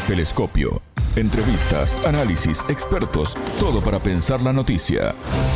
Telescopio. Entrevistas, análisis, expertos, todo para pensar la noticia.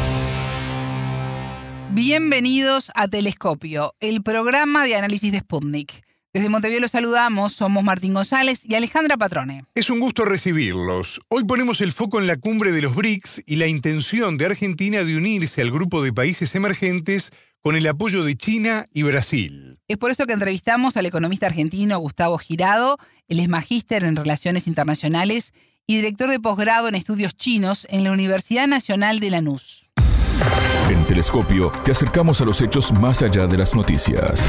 Bienvenidos a Telescopio, el programa de análisis de Sputnik. Desde Montevideo los saludamos, somos Martín González y Alejandra Patrone. Es un gusto recibirlos. Hoy ponemos el foco en la cumbre de los BRICS y la intención de Argentina de unirse al grupo de países emergentes con el apoyo de China y Brasil. Es por eso que entrevistamos al economista argentino Gustavo Girado. Él es magíster en Relaciones Internacionales y director de posgrado en estudios chinos en la Universidad Nacional de Lanús. En Telescopio te acercamos a los hechos más allá de las noticias.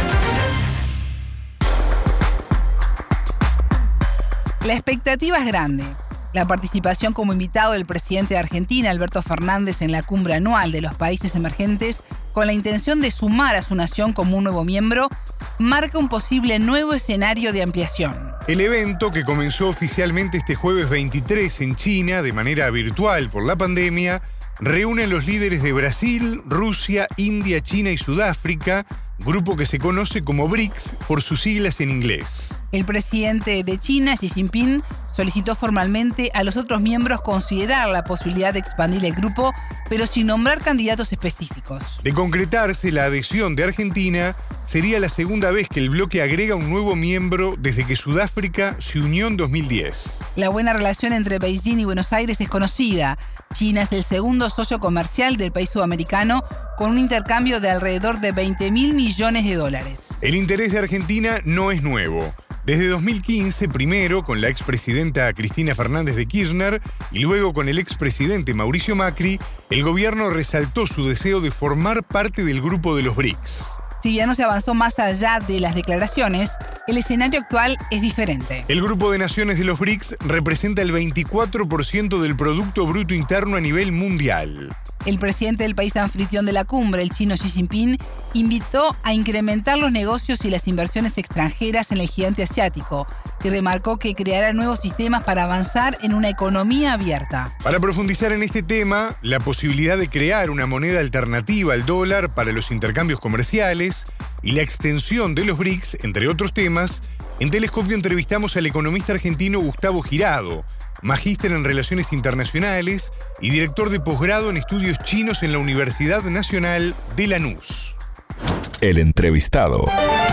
La expectativa es grande. La participación como invitado del presidente de Argentina, Alberto Fernández, en la cumbre anual de los países emergentes, con la intención de sumar a su nación como un nuevo miembro, marca un posible nuevo escenario de ampliación. El evento, que comenzó oficialmente este jueves 23 en China de manera virtual por la pandemia, reúne a los líderes de Brasil, Rusia, India, China y Sudáfrica, grupo que se conoce como BRICS por sus siglas en inglés. El presidente de China, Xi Jinping, solicitó formalmente a los otros miembros considerar la posibilidad de expandir el grupo, pero sin nombrar candidatos específicos. De concretarse la adhesión de Argentina, sería la segunda vez que el bloque agrega un nuevo miembro desde que Sudáfrica se unió en 2010. La buena relación entre Beijing y Buenos Aires es conocida. China es el segundo socio comercial del país sudamericano, con un intercambio de alrededor de $20.000 millones. El interés de Argentina no es nuevo. Desde 2015, primero con la expresidenta Cristina Fernández de Kirchner y luego con el expresidente Mauricio Macri, el gobierno resaltó su deseo de formar parte del grupo de los BRICS. Si bien no se avanzó más allá de las declaraciones, el escenario actual es diferente. El grupo de naciones de los BRICS representa el 24% del Producto Bruto Interno a nivel mundial. El presidente del país anfitrión de la cumbre, el chino Xi Jinping, invitó a incrementar los negocios y las inversiones extranjeras en el gigante asiático y remarcó que creará nuevos sistemas para avanzar en una economía abierta. Para profundizar en este tema, la posibilidad de crear una moneda alternativa al dólar para los intercambios comerciales y la extensión de los BRICS, entre otros temas, en Telescopio entrevistamos al economista argentino Gustavo Girado, magíster en Relaciones Internacionales y director de posgrado en estudios chinos en la Universidad Nacional de Lanús. El entrevistado.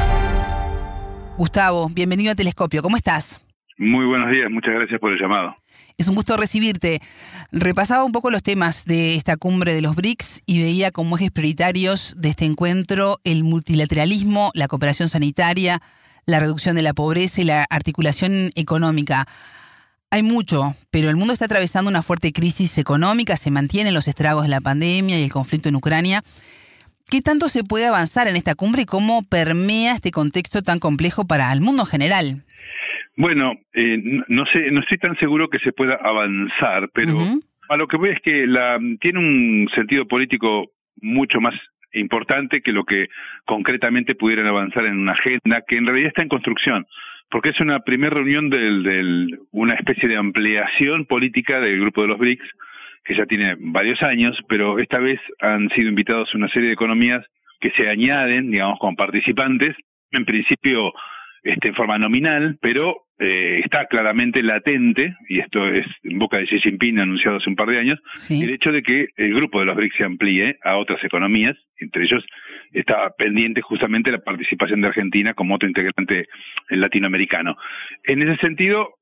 Gustavo, bienvenido a Telescopio. ¿Cómo estás? Muy buenos días, muchas gracias por el llamado. Es un gusto recibirte. Repasaba un poco los temas de esta cumbre de los BRICS y veía como ejes prioritarios de este encuentro el multilateralismo, la cooperación sanitaria, la reducción de la pobreza y la articulación económica. Hay mucho, pero el mundo está atravesando una fuerte crisis económica, se mantienen los estragos de la pandemia y el conflicto en Ucrania. ¿Qué tanto se puede avanzar en esta cumbre y cómo permea este contexto tan complejo para el mundo en general? Bueno, no estoy tan seguro que se pueda avanzar, pero a lo que voy es que tiene un sentido político mucho más importante que lo que concretamente pudieran avanzar en una agenda que en realidad está en construcción. Porque es una primera reunión una especie de ampliación política del grupo de los BRICS, que ya tiene varios años, pero esta vez han sido invitados una serie de economías que se añaden, digamos, como participantes, en principio en forma nominal, pero está claramente latente, y esto es en boca de Xi Jinping anunciado hace un par de años, sí, el hecho de que el grupo de los BRICS se amplíe a otras economías, entre ellos está pendiente justamente la participación de Argentina como otro integrante latinoamericano. En ese sentido,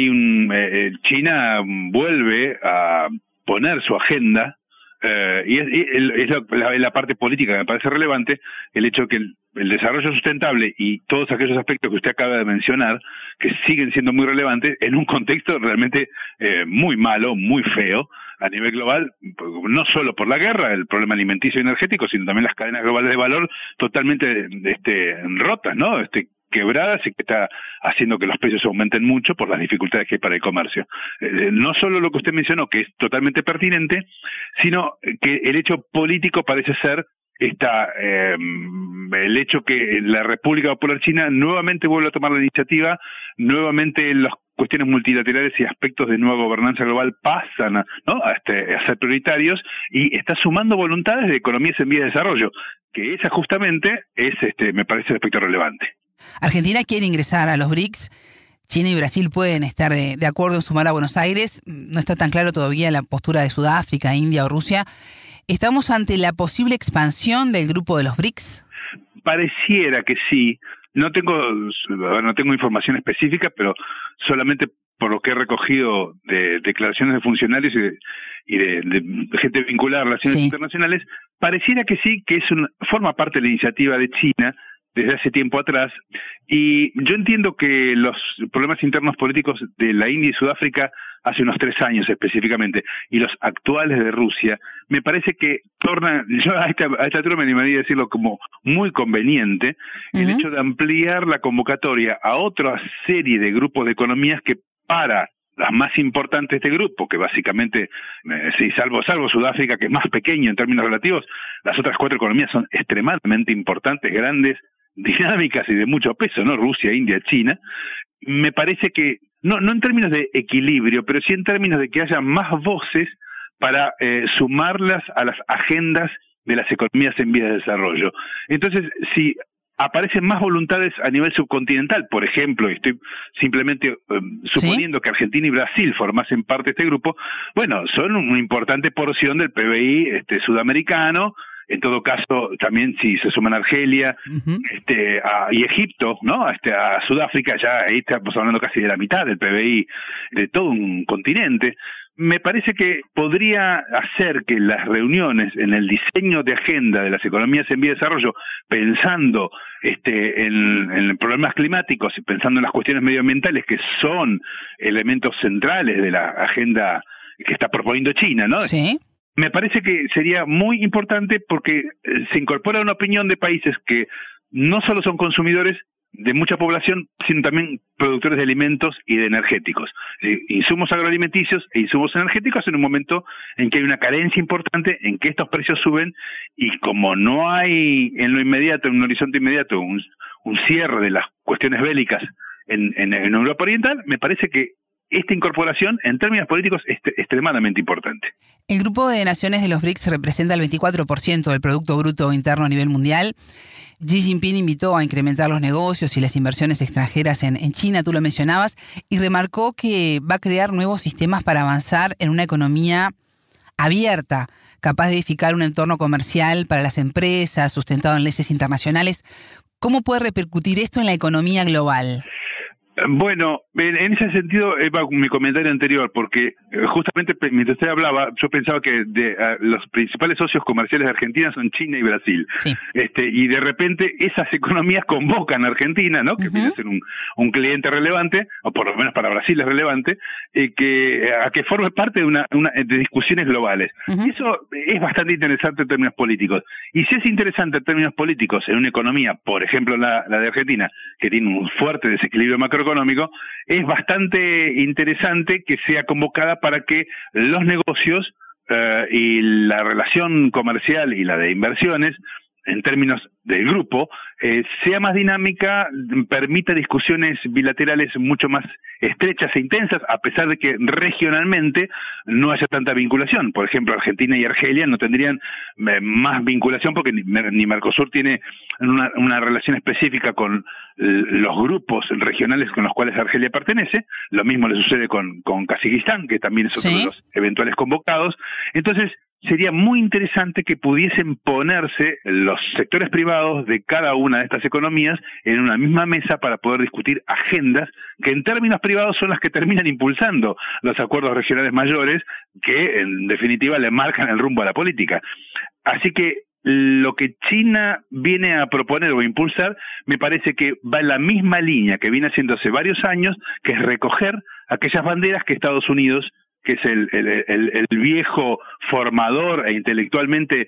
China vuelve a poner su agenda, y es la parte política que me parece relevante, el hecho de que el desarrollo sustentable y todos aquellos aspectos que usted acaba de mencionar, que siguen siendo muy relevantes en un contexto realmente muy malo, muy feo, a nivel global, no solo por la guerra, el problema alimenticio y energético, sino también las cadenas globales de valor totalmente rotas, ¿no? Quebradas y que está haciendo que los precios aumenten mucho por las dificultades que hay para el comercio. No solo lo que usted mencionó, que es totalmente pertinente, sino que el hecho político parece ser el hecho que la República Popular China nuevamente vuelve a tomar la iniciativa, nuevamente las cuestiones multilaterales y aspectos de nueva gobernanza global pasan a ser prioritarios y está sumando voluntades de economías en vías de desarrollo, que esa justamente es, me parece, el aspecto relevante. Argentina quiere ingresar a los BRICS. China y Brasil pueden estar de acuerdo en sumar a Buenos Aires. No está tan claro todavía la postura de Sudáfrica, India o Rusia. ¿Estamos ante la posible expansión del grupo de los BRICS? Pareciera que sí. No tengo información específica, pero solamente por lo que he recogido de declaraciones de funcionarios y de gente vinculada a relaciones internacionales, pareciera que sí, que forma parte de la iniciativa de China desde hace tiempo atrás, y yo entiendo que los problemas internos políticos de la India y Sudáfrica hace unos 3 años específicamente, y los actuales de Rusia, me parece que tornan, yo a esta altura me animaría a decirlo como muy conveniente, el hecho de ampliar la convocatoria a otra serie de grupos de economías que para las más importantes de este grupo, que básicamente, salvo Sudáfrica, que es más pequeño en términos relativos, las otras 4 economías son extremadamente importantes, grandes, dinámicas y de mucho peso, ¿no? Rusia, India, China. Me parece que, no en términos de equilibrio, pero sí en términos de que haya más voces para sumarlas a las agendas de las economías en vías de desarrollo. Entonces, si aparecen más voluntades a nivel subcontinental, por ejemplo, y estoy simplemente suponiendo que Argentina y Brasil formasen parte de este grupo, bueno, son una importante porción del PBI sudamericano. En todo caso, también si se suman Argelia y Egipto, ¿no? A Sudáfrica, ya ahí estamos hablando casi de la mitad del PBI de todo un continente. Me parece que podría hacer que las reuniones en el diseño de agenda de las economías en vía de desarrollo, pensando en problemas climáticos y pensando en las cuestiones medioambientales, que son elementos centrales de la agenda que está proponiendo China, ¿no? Sí. Me parece que sería muy importante porque se incorpora una opinión de países que no solo son consumidores de mucha población, sino también productores de alimentos y de energéticos. Insumos agroalimenticios e insumos energéticos en un momento en que hay una carencia importante, en que estos precios suben, y como no hay en lo inmediato, en un horizonte inmediato, un cierre de las cuestiones bélicas en Europa Oriental, me parece que esta incorporación, en términos políticos, es extremadamente importante. El grupo de naciones de los BRICS representa el 24% del Producto Bruto Interno a nivel mundial. Xi Jinping invitó a incrementar los negocios y las inversiones extranjeras en China, tú lo mencionabas, y remarcó que va a crear nuevos sistemas para avanzar en una economía abierta, capaz de edificar un entorno comercial para las empresas, sustentado en leyes internacionales. ¿Cómo puede repercutir esto en la economía global? Bueno, en ese sentido va mi comentario anterior, porque justamente mientras usted hablaba, yo pensaba que los principales socios comerciales de Argentina son China y Brasil. Sí. Y de repente esas economías convocan a Argentina, ¿no? Que viene a ser un cliente relevante, o por lo menos para Brasil es relevante, a que forme parte de discusiones globales. Eso es bastante interesante en términos políticos. Y si es interesante en términos políticos en una economía, por ejemplo la de Argentina, que tiene un fuerte desequilibrio macroeconómico, es bastante interesante que sea convocada para que los negocios y la relación comercial y la de inversiones, en términos del grupo, sea más dinámica, permita discusiones bilaterales mucho más estrechas e intensas, a pesar de que regionalmente no haya tanta vinculación. Por ejemplo, Argentina y Argelia no tendrían más vinculación porque ni Mercosur tiene una relación específica con los grupos regionales con los cuales Argelia pertenece. Lo mismo le sucede con Kazajistán, que también es otro de los eventuales convocados. Entonces, sería muy interesante que pudiesen ponerse los sectores privados de cada una de estas economías en una misma mesa para poder discutir agendas que en términos privados son las que terminan impulsando los acuerdos regionales mayores que en definitiva le marcan el rumbo a la política. Así que lo que China viene a proponer o a impulsar me parece que va en la misma línea que viene haciendo hace varios años, que es recoger aquellas banderas que Estados Unidos, que es el viejo formador e intelectualmente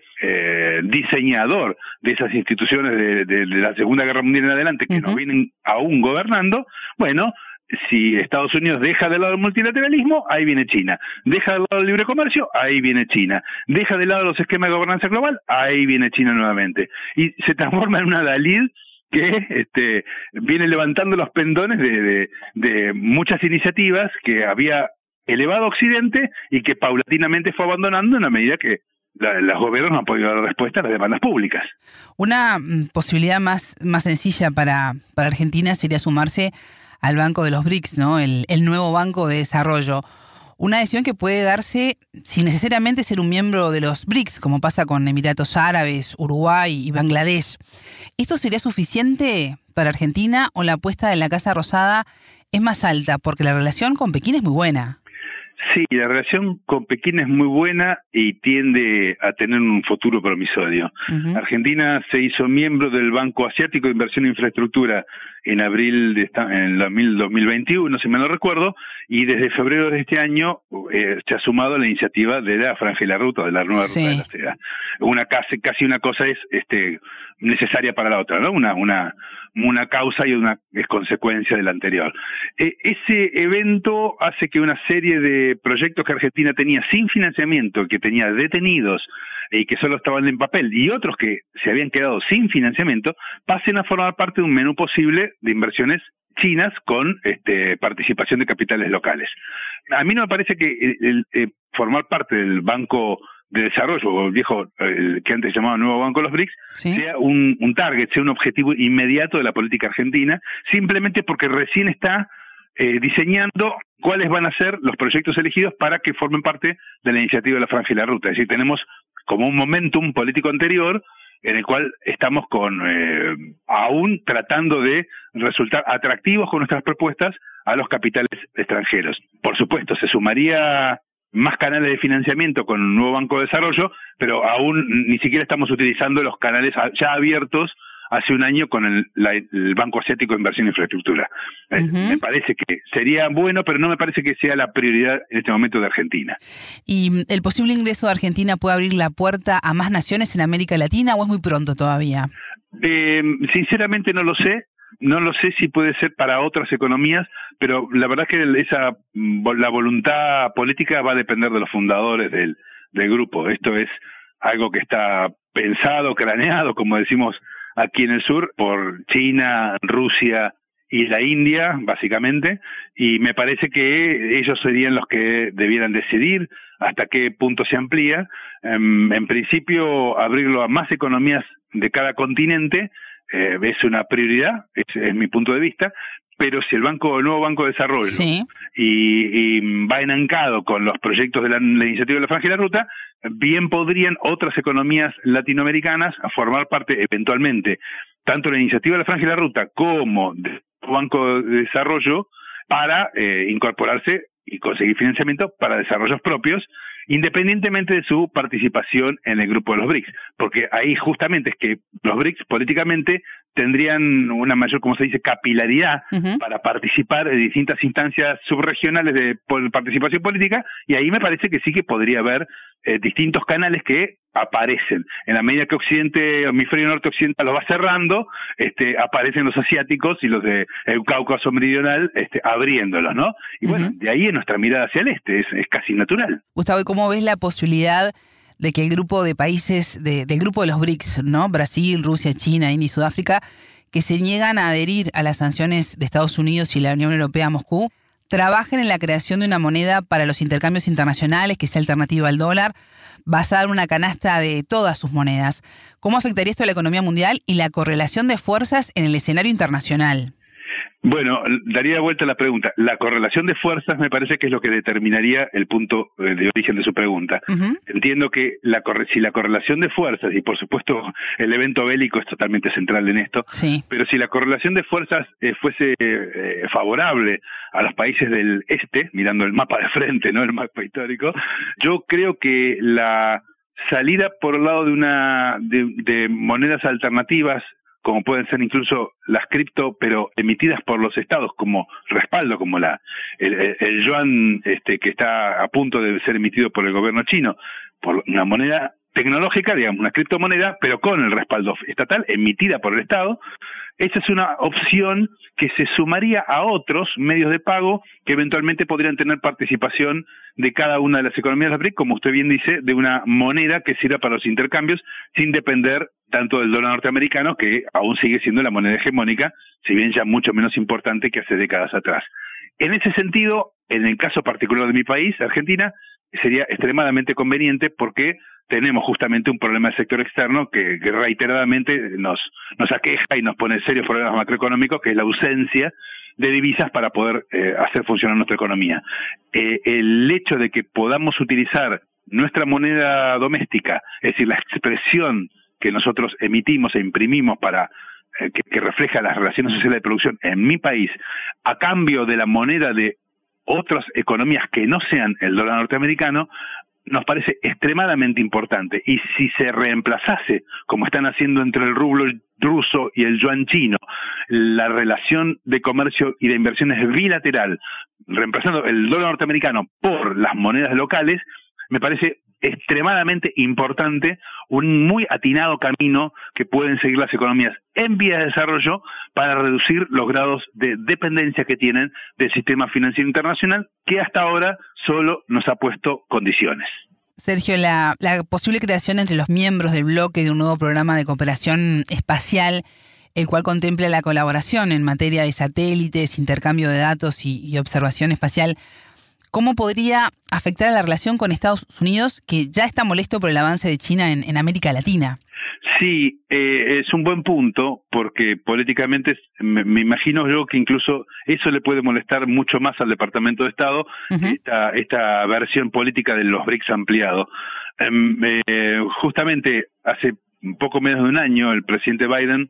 diseñador de esas instituciones de la Segunda Guerra Mundial en adelante, que nos vienen aún gobernando. Bueno, si Estados Unidos deja de lado el multilateralismo, ahí viene China. Deja de lado el libre comercio, ahí viene China. Deja de lado los esquemas de gobernanza global, ahí viene China nuevamente. Y se transforma en una Dalid que viene levantando los pendones de muchas iniciativas que había elevado a Occidente y que paulatinamente fue abandonando en la medida que los gobiernos no han podido dar respuesta a las demandas públicas. Una posibilidad más sencilla para Argentina sería sumarse al Banco de los BRICS, ¿no? El nuevo Banco de Desarrollo. Una decisión que puede darse sin necesariamente ser un miembro de los BRICS, como pasa con Emiratos Árabes, Uruguay y Bangladesh. ¿Esto sería suficiente para Argentina o la apuesta de la Casa Rosada es más alta? Porque la relación con Pekín es muy buena. Sí, la relación con Pekín es muy buena y tiende a tener un futuro promisorio. Argentina se hizo miembro del Banco Asiático de Inversión e Infraestructura en abril en 2021, si me lo recuerdo, y desde febrero de este año se ha sumado a la iniciativa de la Franja y la Ruta, de la nueva ruta de la seda. Casi una cosa es necesaria para la otra, ¿no? Una causa y una es consecuencia de la anterior. Ese evento hace que una serie de proyectos que Argentina tenía sin financiamiento, que tenía detenidos y que solo estaban en papel, y otros que se habían quedado sin financiamiento, pasen a formar parte de un menú posible de inversiones chinas con participación de capitales locales. A mí no me parece que formar parte del Banco de Desarrollo, o el viejo, que antes se llamaba Nuevo Banco de los BRICS, sea un target, sea un objetivo inmediato de la política argentina, simplemente porque recién está diseñando cuáles van a ser los proyectos elegidos para que formen parte de la iniciativa de la Franja y la Ruta. Es decir, tenemos como un momentum político anterior en el cual estamos aún tratando de resultar atractivos con nuestras propuestas a los capitales extranjeros. Por supuesto, se sumaría más canales de financiamiento con un nuevo Banco de Desarrollo, pero aún ni siquiera estamos utilizando los canales ya abiertos hace un año con el Banco Asiático de Inversión e Infraestructura. Me parece que sería bueno, pero no me parece que sea la prioridad en este momento de Argentina. ¿Y el posible ingreso de Argentina puede abrir la puerta a más naciones en América Latina o es muy pronto todavía? Sinceramente no lo sé. No lo sé si puede ser para otras economías, pero la verdad es que la voluntad política va a depender de los fundadores del grupo. Esto es algo que está pensado, craneado, como decimos aquí en el sur, por China, Rusia y la India, básicamente, y me parece que ellos serían los que debieran decidir hasta qué punto se amplía. En principio, abrirlo a más economías de cada continente es una prioridad, es mi punto de vista, pero si el nuevo Banco de Desarrollo y va enancado con los proyectos de la iniciativa de la Franja y la Ruta, bien podrían otras economías latinoamericanas formar parte eventualmente, tanto de la iniciativa de la Franja y la Ruta como del Banco de Desarrollo, para incorporarse y conseguir financiamiento para desarrollos propios, independientemente de su participación en el grupo de los BRICS, porque ahí justamente es que los BRICS políticamente tendrían una mayor, como se dice, capilaridad para participar en distintas instancias subregionales de participación política, y ahí me parece que sí que podría haber distintos canales que aparecen. En la medida que hemisferio norte occidental lo va cerrando, aparecen los asiáticos y los de el Cáucaso meridional abriéndolos, ¿no? Y bueno, de ahí es nuestra mirada hacia el este, es casi natural. Gustavo, ¿y cómo ves la posibilidad de que el grupo de países del grupo de los BRICS, ¿no? Brasil, Rusia, China, India y Sudáfrica, que se niegan a adherir a las sanciones de Estados Unidos y la Unión Europea a Moscú, trabajen en la creación de una moneda para los intercambios internacionales que sea alternativa al dólar, basada en una canasta de todas sus monedas? ¿Cómo afectaría esto a la economía mundial y la correlación de fuerzas en el escenario internacional? Bueno, daría vuelta a la pregunta. La correlación de fuerzas me parece que es lo que determinaría el punto de origen de su pregunta. Entiendo que si la correlación de fuerzas, y por supuesto el evento bélico es totalmente central en esto, pero si la correlación de fuerzas fuese favorable a los países del este, mirando el mapa de frente, no el mapa histórico, yo creo que la salida por el lado de monedas alternativas, como pueden ser incluso las cripto, pero emitidas por los estados como respaldo, como el yuan que está a punto de ser emitido por el gobierno chino, por una moneda tecnológica, digamos, una criptomoneda, pero con el respaldo estatal, emitida por el Estado. Esa es una opción que se sumaría a otros medios de pago que eventualmente podrían tener participación de cada una de las economías de la BRIC, como usted bien dice, de una moneda que sirva para los intercambios sin depender tanto del dólar norteamericano, que aún sigue siendo la moneda hegemónica, si bien ya mucho menos importante que hace décadas atrás. En ese sentido, en el caso particular de mi país, Argentina, sería extremadamente conveniente porque tenemos justamente un problema del sector externo que reiteradamente nos aqueja y nos pone serios problemas macroeconómicos, que es la ausencia de divisas para poder hacer funcionar nuestra economía. El hecho de que podamos utilizar nuestra moneda doméstica, es decir, la expresión que nosotros emitimos e imprimimos para que refleja las relaciones sociales de producción en mi país, a cambio de la moneda de otras economías que no sean el dólar norteamericano, nos parece extremadamente importante. Y si se reemplazase, como están haciendo entre el rublo ruso y el yuan chino, la relación de comercio y de inversiones bilateral, reemplazando el dólar norteamericano por las monedas locales, me parece extremadamente importante, un muy atinado camino que pueden seguir las economías en vías de desarrollo para reducir los grados de dependencia que tienen del sistema financiero internacional, que hasta ahora solo nos ha puesto condiciones. Sergio, la posible creación entre los miembros del bloque de un nuevo programa de cooperación espacial, el cual contempla la colaboración en materia de satélites, intercambio de datos y observación espacial, ¿cómo podría afectar a la relación con Estados Unidos, que ya está molesto por el avance de China en América Latina? Sí, es un buen punto, porque políticamente me imagino yo que incluso eso le puede molestar mucho más al Departamento de Estado, esta versión política de los BRICS ampliado. Justamente hace un poco menos de un año el presidente Biden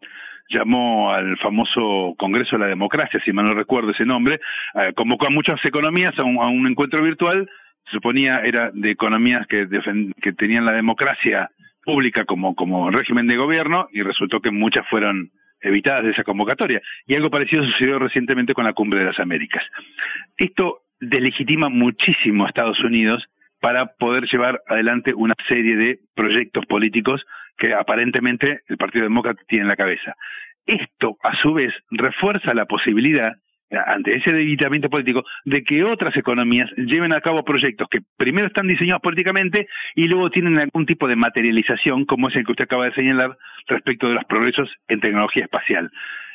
llamó al famoso Congreso de la Democracia, si mal no recuerdo ese nombre, convocó a muchas economías a un encuentro virtual, se suponía era de economías que tenían la democracia pública como régimen de gobierno, y resultó que muchas fueron evitadas de esa convocatoria. Y algo parecido sucedió recientemente con la Cumbre de las Américas. Esto deslegitima muchísimo a Estados Unidos para poder llevar adelante una serie de proyectos políticos que aparentemente el Partido Demócrata tiene en la cabeza. Esto, a su vez, refuerza la posibilidad, ante ese debilitamiento político, de que otras economías lleven a cabo proyectos que primero están diseñados políticamente y luego tienen algún tipo de materialización, como es el que usted acaba de señalar respecto de los progresos en tecnología espacial.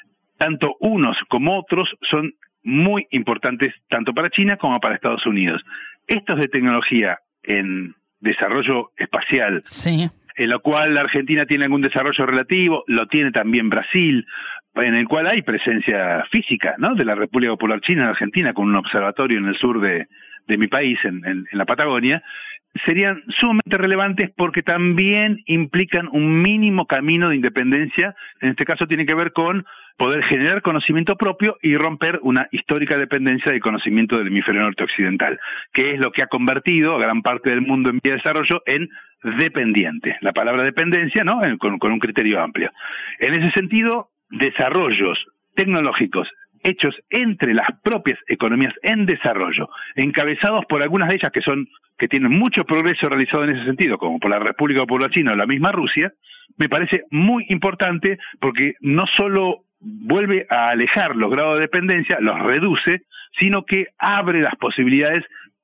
Tanto unos como otros son muy importantes tanto para China como para Estados Unidos. Estos de tecnología en desarrollo espacial, sí, en lo cual la Argentina tiene algún desarrollo relativo, lo tiene también Brasil, en el cual hay presencia física, ¿no?, de la República Popular China en Argentina, con un observatorio en el sur de mi país, en la Patagonia, serían sumamente relevantes porque también implican un mínimo camino de independencia. En este caso tiene que ver con poder generar conocimiento propio y romper una histórica dependencia del conocimiento del hemisferio norte occidental, que es lo que ha convertido a gran parte del mundo en vía de desarrollo en dependiente. La palabra dependencia, ¿no?, con un criterio amplio. En ese sentido, desarrollos tecnológicos hechos entre las propias economías en desarrollo, encabezados por algunas de ellas que tienen mucho progreso realizado en ese sentido, como por la República Popular China o la misma Rusia, me parece muy importante porque no solo vuelve a alejar los grados de dependencia, los reduce, sino que abre las posibilidades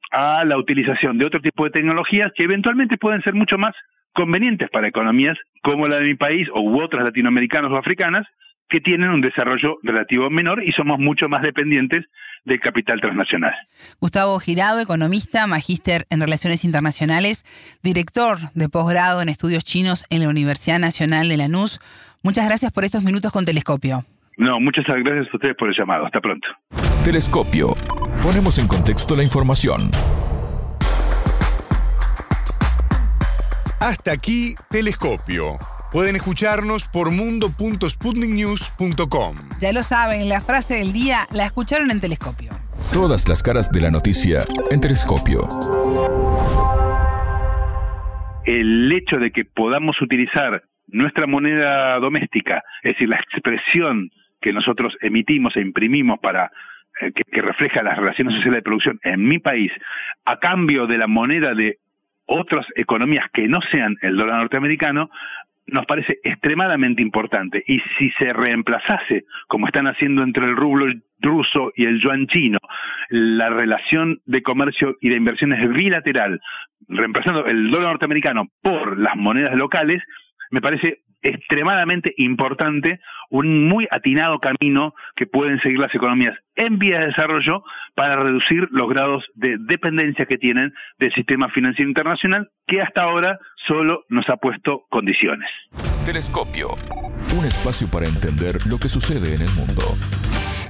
a la utilización de otro tipo de tecnologías que eventualmente pueden ser mucho más convenientes para economías como la de mi país u otras latinoamericanas o africanas, que tienen un desarrollo relativo menor y somos mucho más dependientes del capital transnacional. Gustavo Girado, economista, magíster en Relaciones Internacionales, director de posgrado en Estudios Chinos en la Universidad Nacional de Lanús. Muchas gracias por estos minutos con Telescopio. No, muchas gracias a ustedes por el llamado. Hasta pronto. Telescopio. Ponemos en contexto la información. Hasta aquí, Telescopio. Pueden escucharnos por mundo.sputniknews.com. Ya lo saben, la frase del día la escucharon en Telescopio. Todas las caras de la noticia en Telescopio. El hecho de que podamos utilizar nuestra moneda doméstica, es decir, la expresión que nosotros emitimos e imprimimos para que refleja las relaciones sociales de producción en mi país, a cambio de la moneda de otras economías que no sean el dólar norteamericano, nos parece extremadamente importante. Y si se reemplazase, como están haciendo entre el rublo ruso y el yuan chino, la relación de comercio y de inversiones bilateral, reemplazando el dólar norteamericano por las monedas locales, me parece extremadamente importante, un muy atinado camino que pueden seguir las economías en vías de desarrollo para reducir los grados de dependencia que tienen del sistema financiero internacional, que hasta ahora solo nos ha puesto condiciones. Telescopio. Un espacio para entender lo que sucede en el mundo.